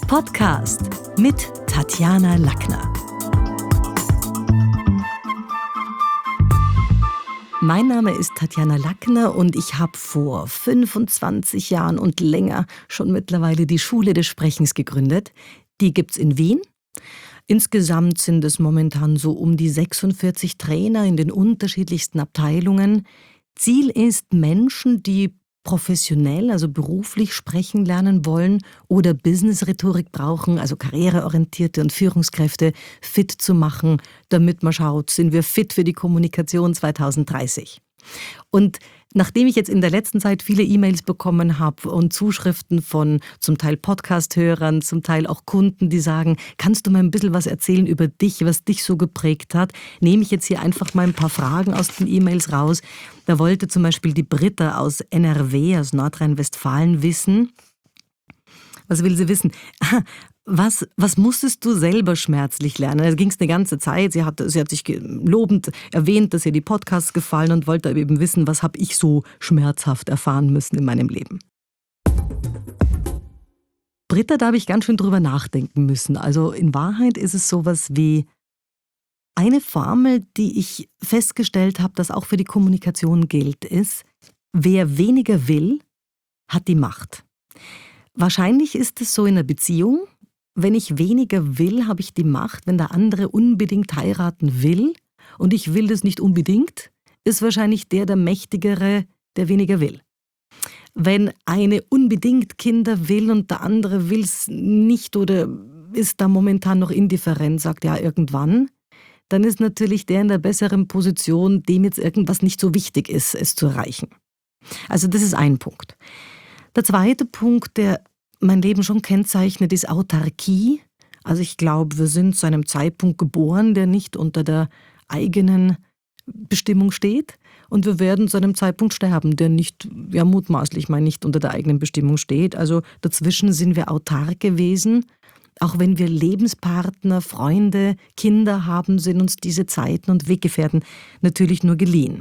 Podcast mit Tatjana Lackner. Mein Name ist Tatjana Lackner und ich habe vor 25 Jahren und länger schon mittlerweile die Schule des Sprechens gegründet. Die gibt's in Wien. Insgesamt sind es momentan so um die 46 Trainer in den unterschiedlichsten Abteilungen. Ziel ist, Menschen, die professionell, also beruflich sprechen lernen wollen oder Business-Rhetorik brauchen, also karriereorientierte und Führungskräfte fit zu machen, damit man schaut, sind wir fit für die Kommunikation 2030. Und nachdem ich jetzt in der letzten Zeit viele E-Mails bekommen habe und Zuschriften von zum Teil Podcast-Hörern, zum Teil auch Kunden, die sagen, kannst du mal ein bisschen was erzählen über dich, was dich so geprägt hat, nehme ich jetzt hier einfach mal ein paar Fragen aus den E-Mails raus. Da wollte zum Beispiel die Britta aus NRW, aus Nordrhein-Westfalen wissen. Was will sie wissen? Was musstest du selber schmerzlich lernen? Da ging es eine ganze Zeit. Sie hat sich lobend erwähnt, dass ihr die Podcasts gefallen und wollte aber eben wissen, was habe ich so schmerzhaft erfahren müssen in meinem Leben. Britta, da habe ich ganz schön drüber nachdenken müssen. Also in Wahrheit ist es sowas wie eine Formel, die ich festgestellt habe, dass auch für die Kommunikation gilt, ist, wer weniger will, hat die Macht. Wahrscheinlich ist es so in einer Beziehung. Wenn ich weniger will, habe ich die Macht. Wenn der andere unbedingt heiraten will und ich will das nicht unbedingt, ist wahrscheinlich der Mächtigere, der weniger will. Wenn eine unbedingt Kinder will und der andere will es nicht oder ist da momentan noch indifferent, sagt ja irgendwann, dann ist natürlich der in der besseren Position, dem jetzt irgendwas nicht so wichtig ist, es zu erreichen. Also das ist ein Punkt. Der zweite Punkt, der mein Leben schon kennzeichnet, ist Autarkie. Also ich glaube, wir sind zu einem Zeitpunkt geboren, der nicht unter der eigenen Bestimmung steht. Und wir werden zu einem Zeitpunkt sterben, der nicht, ja mutmaßlich mal nicht unter der eigenen Bestimmung steht. Also dazwischen sind wir autark gewesen. Auch wenn wir Lebenspartner, Freunde, Kinder haben, sind uns diese Zeiten und Weggefährten natürlich nur geliehen.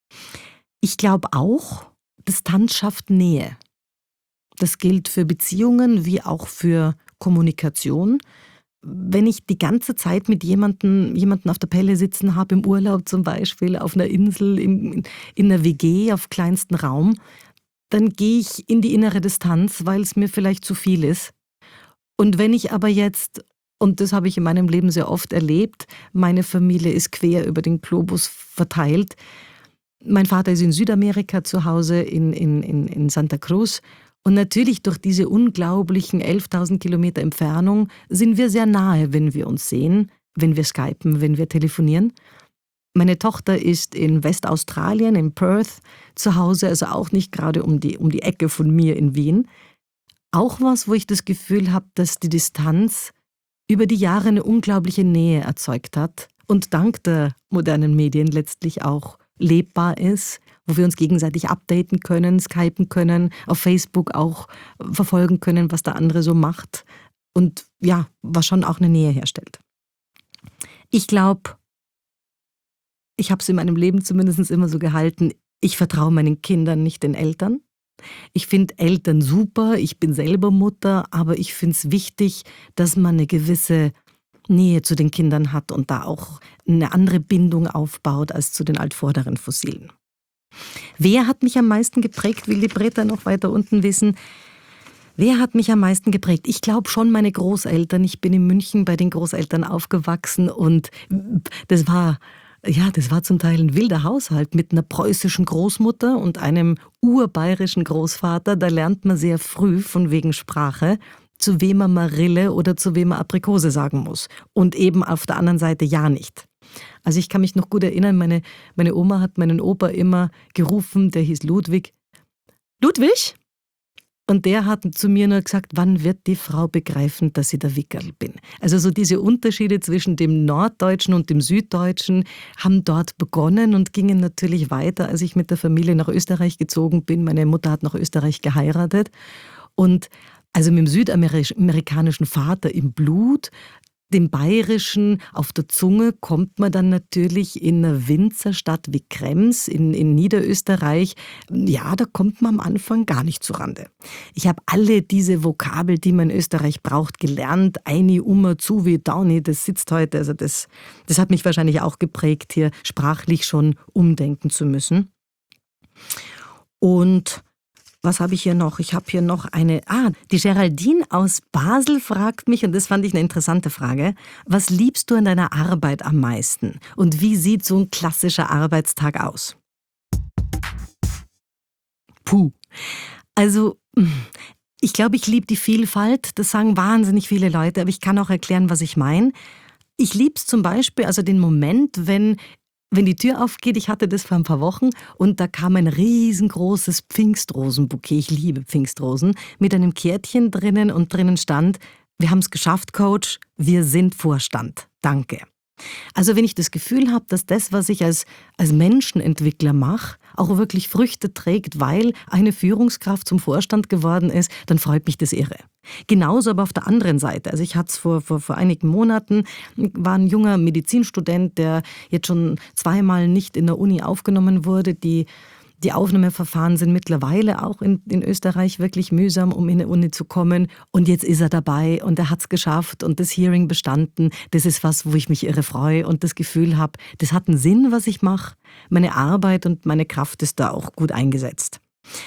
Ich glaube auch, Distanz schafft Nähe. Das gilt für Beziehungen wie auch für Kommunikation. Wenn ich die ganze Zeit mit jemanden auf der Pelle sitzen habe, im Urlaub zum Beispiel, auf einer Insel, in einer WG, auf kleinstem Raum, dann gehe ich in die innere Distanz, weil es mir vielleicht zu viel ist. Und wenn ich aber jetzt, und das habe ich in meinem Leben sehr oft erlebt, meine Familie ist quer über den Globus verteilt. Mein Vater ist in Südamerika zu Hause, in Santa Cruz. Und natürlich durch diese unglaublichen 11.000 Kilometer Entfernung sind wir sehr nahe, wenn wir uns sehen, wenn wir skypen, wenn wir telefonieren. Meine Tochter ist in Westaustralien, in Perth, zu Hause, also auch nicht gerade um die Ecke von mir in Wien. Auch was, wo ich das Gefühl habe, dass die Distanz über die Jahre eine unglaubliche Nähe erzeugt hat und dank der modernen Medien letztlich auch lebbar ist, wo wir uns gegenseitig updaten können, skypen können, auf Facebook auch verfolgen können, was der andere so macht und ja, was schon auch eine Nähe herstellt. Ich glaube, ich habe es in meinem Leben zumindest immer so gehalten, ich vertraue meinen Kindern, nicht den Eltern. Ich finde Eltern super, ich bin selber Mutter, aber ich finde es wichtig, dass man eine gewisse Nähe zu den Kindern hat und da auch eine andere Bindung aufbaut als zu den altvorderen Fossilen. Wer hat mich am meisten geprägt, will die Britta noch weiter unten wissen. Wer hat mich am meisten geprägt? Ich glaube schon meine Großeltern. Ich bin in München bei den Großeltern aufgewachsen und das war zum Teil ein wilder Haushalt mit einer preußischen Großmutter und einem urbayerischen Großvater. Da lernt man sehr früh von wegen Sprache, zu wem man Marille oder zu wem man Aprikose sagen muss. Und eben auf der anderen Seite ja nicht. Also ich kann mich noch gut erinnern, meine Oma hat meinen Opa immer gerufen, der hieß Ludwig. Ludwig? Und der hat zu mir nur gesagt, wann wird die Frau begreifen, dass ich der Wickerl bin? Also so diese Unterschiede zwischen dem Norddeutschen und dem Süddeutschen haben dort begonnen und gingen natürlich weiter, als ich mit der Familie nach Österreich gezogen bin. Meine Mutter hat nach Österreich geheiratet und also mit dem südamerikanischen Vater im Blut dem Bayerischen auf der Zunge kommt man dann natürlich in einer Winzerstadt wie Krems in Niederösterreich, ja, da kommt man am Anfang gar nicht zurande. Ich habe alle diese Vokabel, die man in Österreich braucht, gelernt. Eini, Ummer, Zuwi, Dauni, das sitzt heute. Also das hat mich wahrscheinlich auch geprägt, hier sprachlich schon umdenken zu müssen. Und was habe ich hier noch? Ich habe hier noch die Geraldine aus Basel fragt mich, und das fand ich eine interessante Frage, was liebst du an deiner Arbeit am meisten? Und wie sieht so ein klassischer Arbeitstag aus? Puh. Also, ich glaube, ich liebe die Vielfalt. Das sagen wahnsinnig viele Leute, aber ich kann auch erklären, was ich meine. Ich liebe es zum Beispiel, also den Moment, wenn die Tür aufgeht, ich hatte das vor ein paar Wochen und da kam ein riesengroßes Pfingstrosenbouquet, ich liebe Pfingstrosen, mit einem Kärtchen drinnen und drinnen stand: Wir haben es geschafft, Coach, wir sind Vorstand. Danke. Also wenn ich das Gefühl habe, dass das, was ich als Menschenentwickler mache, auch wirklich Früchte trägt, weil eine Führungskraft zum Vorstand geworden ist, dann freut mich das irre. Genauso aber auf der anderen Seite. Also ich hatte es vor einigen Monaten, war ein junger Medizinstudent, der jetzt schon zweimal nicht in der Uni aufgenommen wurde. Die Aufnahmeverfahren sind mittlerweile auch in Österreich wirklich mühsam, um in die Uni zu kommen. Und jetzt ist er dabei und er hat es geschafft und das Hearing bestanden. Das ist was, wo ich mich irre freue und das Gefühl habe, das hat einen Sinn, was ich mache. Meine Arbeit und meine Kraft ist da auch gut eingesetzt.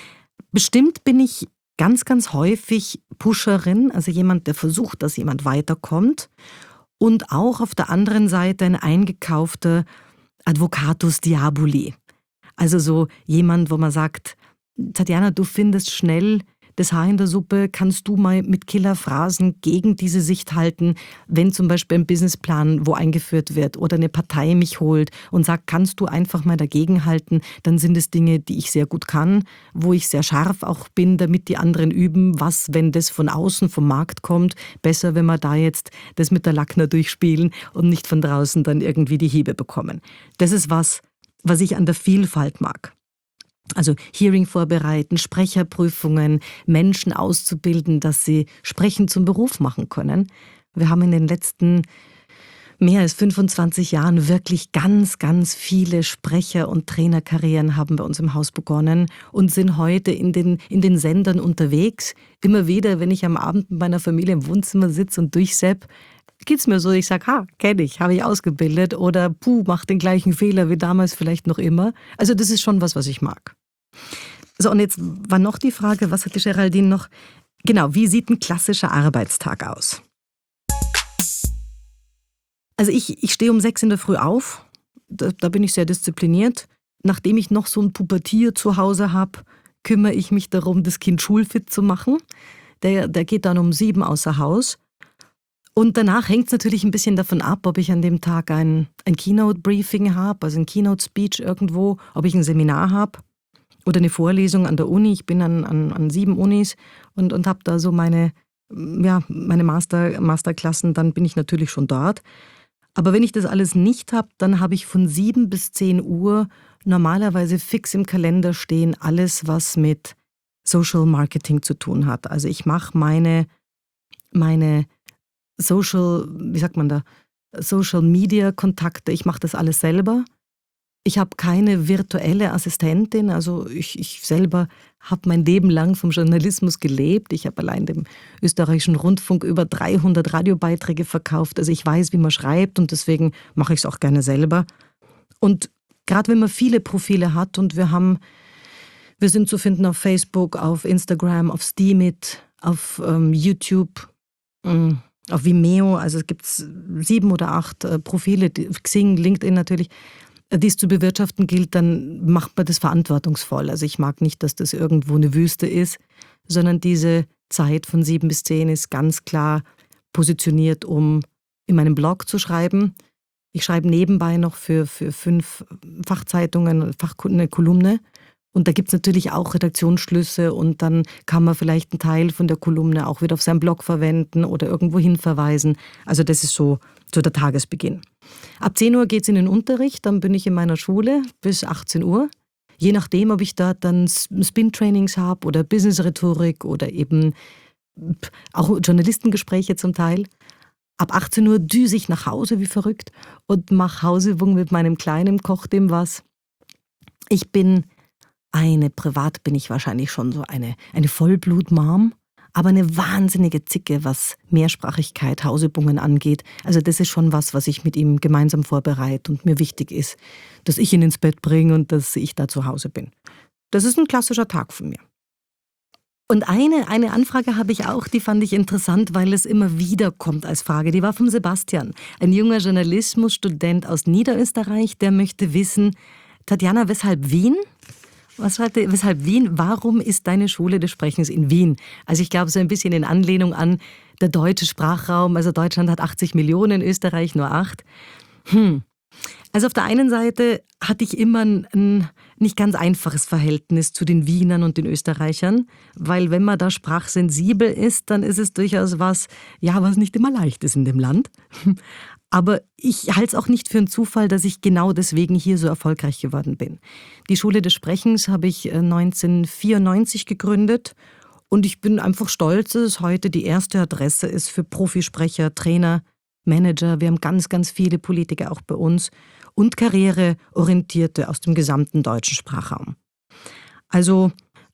Bestimmt bin ich ganz, ganz häufig Pusherin, also jemand, der versucht, dass jemand weiterkommt. Und auch auf der anderen Seite ein eingekaufter Advocatus Diaboli. Also so jemand, wo man sagt, Tatjana, du findest schnell das Haar in der Suppe, kannst du mal mit Killerphrasen gegen diese Sicht halten, wenn zum Beispiel ein Businessplan wo eingeführt wird oder eine Partei mich holt und sagt, kannst du einfach mal dagegen halten, dann sind es Dinge, die ich sehr gut kann, wo ich sehr scharf auch bin, damit die anderen üben, was, wenn das von außen vom Markt kommt, besser, wenn wir da jetzt das mit der Lackner durchspielen und nicht von draußen dann irgendwie die Hiebe bekommen. Das ist was ich an der Vielfalt mag. Also Hearing vorbereiten, Sprecherprüfungen, Menschen auszubilden, dass sie Sprechen zum Beruf machen können. Wir haben in den letzten mehr als 25 Jahren wirklich ganz, ganz viele Sprecher- und Trainerkarrieren haben bei uns im Haus begonnen und sind heute in den Sendern unterwegs. Immer wieder, wenn ich am Abend mit meiner Familie im Wohnzimmer sitze und durchsepp, geht's mir so, ich sage, kenne ich, habe ich ausgebildet oder mach den gleichen Fehler wie damals vielleicht noch immer. Also das ist schon was ich mag. So, und jetzt war noch die Frage, was hat die Geraldine noch? Genau, wie sieht ein klassischer Arbeitstag aus? Also ich stehe um 6 in der Früh auf, da bin ich sehr diszipliniert. Nachdem ich noch so ein Pubertier zu Hause habe, kümmere ich mich darum, das Kind schulfit zu machen. Der geht dann um 7 außer Haus. Und danach hängt es natürlich ein bisschen davon ab, ob ich an dem Tag ein Keynote-Briefing habe, also ein Keynote-Speech irgendwo, ob ich ein Seminar habe oder eine Vorlesung an der Uni. Ich bin an 7 Unis und habe da so meine Masterklassen, dann bin ich natürlich schon dort. Aber wenn ich das alles nicht habe, dann habe ich von 7 bis 10 Uhr normalerweise fix im Kalender stehen alles, was mit Social Marketing zu tun hat. Also ich mache meine Social Media Kontakte, ich mache das alles selber. Ich habe keine virtuelle Assistentin, also ich selber habe mein Leben lang vom Journalismus gelebt. Ich habe allein dem österreichischen Rundfunk über 300 Radiobeiträge verkauft. Also ich weiß, wie man schreibt und deswegen mache ich es auch gerne selber. Und gerade wenn man viele Profile hat und wir sind zu finden auf Facebook, auf Instagram, auf Steemit, auf YouTube, auf Vimeo, also es gibt 7 oder 8 Profile, Xing, LinkedIn natürlich, die es zu bewirtschaften gilt, dann macht man das verantwortungsvoll. Also ich mag nicht, dass das irgendwo eine Wüste ist, sondern diese Zeit von 7 bis 10 ist ganz klar positioniert, um in meinem Blog zu schreiben. Ich schreibe nebenbei noch für 5 Fachzeitungen, eine Kolumne. Und da gibt es natürlich auch Redaktionsschlüsse und dann kann man vielleicht einen Teil von der Kolumne auch wieder auf seinem Blog verwenden oder irgendwo hin verweisen. Also das ist so der Tagesbeginn. Ab 10 Uhr geht es in den Unterricht, dann bin ich in meiner Schule bis 18 Uhr. Je nachdem, ob ich da dann Spin-Trainings habe oder Business-Rhetorik oder eben auch Journalistengespräche zum Teil. Ab 18 Uhr düse ich nach Hause wie verrückt und mache Hausübungen mit meinem Kleinen, koche dem was. Privat bin ich wahrscheinlich schon so eine Vollblut-Mom, aber eine wahnsinnige Zicke, was Mehrsprachigkeit, Hausübungen angeht. Also das ist schon was ich mit ihm gemeinsam vorbereite und mir wichtig ist, dass ich ihn ins Bett bringe und dass ich da zu Hause bin. Das ist ein klassischer Tag von mir. Und eine Anfrage habe ich auch, die fand ich interessant, weil es immer wieder kommt als Frage. Die war vom Sebastian, ein junger Journalismusstudent aus Niederösterreich, der möchte wissen, Tatjana, weshalb Wien? Was schreibt er? Weshalb Wien? Warum ist deine Schule des Sprechens in Wien? Also ich glaube, so ein bisschen in Anlehnung an der deutsche Sprachraum. Also Deutschland hat 80 Millionen, Österreich nur 8. Also auf der einen Seite hatte ich immer ein nicht ganz einfaches Verhältnis zu den Wienern und den Österreichern, weil wenn man da sprachsensibel ist, dann ist es durchaus was nicht immer leicht ist in dem Land. Aber ich halte es auch nicht für einen Zufall, dass ich genau deswegen hier so erfolgreich geworden bin. Die Schule des Sprechens habe ich 1994 gegründet und ich bin einfach stolz, dass es heute die erste Adresse ist für Profisprecher, Trainer, Manager. Wir haben ganz, ganz viele Politiker auch bei uns und Karriereorientierte aus dem gesamten deutschen Sprachraum. Also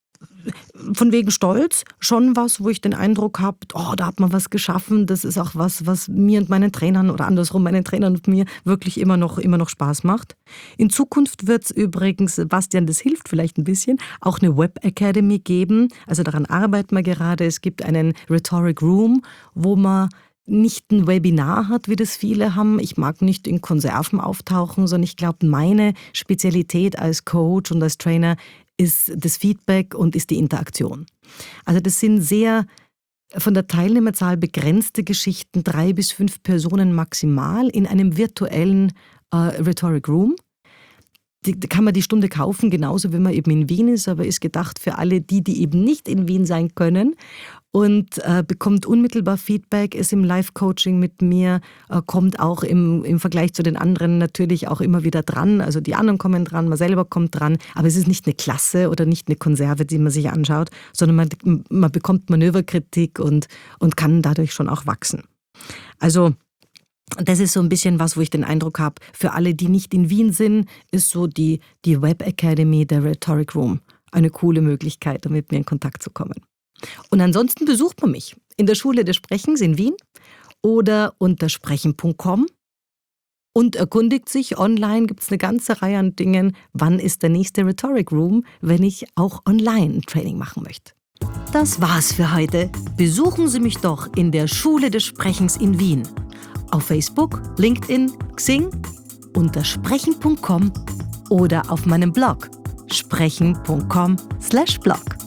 von wegen Stolz, schon was, wo ich den Eindruck habe, da hat man was geschaffen, das ist auch was mir und meinen Trainern oder andersrum meinen Trainern und mir wirklich immer noch Spaß macht. In Zukunft wird es übrigens, Sebastian, das hilft vielleicht ein bisschen, auch eine Web Academy geben, also daran arbeiten wir gerade. Es gibt einen Rhetoric Room, wo man nicht ein Webinar hat, wie das viele haben. Ich mag nicht in Konserven auftauchen, sondern ich glaube, meine Spezialität als Coach und als Trainer ist das Feedback und ist die Interaktion. Also das sind sehr von der Teilnehmerzahl begrenzte Geschichten, 3 bis 5 Personen maximal in einem virtuellen Rhetoric Room. Da kann man die Stunde kaufen, genauso wie man eben in Wien ist, aber ist gedacht für alle die eben nicht in Wien sein können und bekommt unmittelbar Feedback, ist im Live-Coaching mit mir, kommt auch im Vergleich zu den anderen natürlich auch immer wieder dran. Also die anderen kommen dran, man selber kommt dran, aber es ist nicht eine Klasse oder nicht eine Konserve, die man sich anschaut, sondern man bekommt Manöverkritik und kann dadurch schon auch wachsen. Also das ist so ein bisschen was, wo ich den Eindruck habe, für alle, die nicht in Wien sind, ist so die Web Academy, der Rhetoric Room, eine coole Möglichkeit, um mit mir in Kontakt zu kommen. Und ansonsten besucht man mich in der Schule des Sprechens in Wien oder unter sprechen.com und erkundigt sich, online gibt es eine ganze Reihe an Dingen, wann ist der nächste Rhetoric Room, wenn ich auch online ein Training machen möchte. Das war's für heute. Besuchen Sie mich doch in der Schule des Sprechens in Wien. Auf Facebook, LinkedIn, Xing, unter sprechen.com oder auf meinem Blog sprechen.com/blog.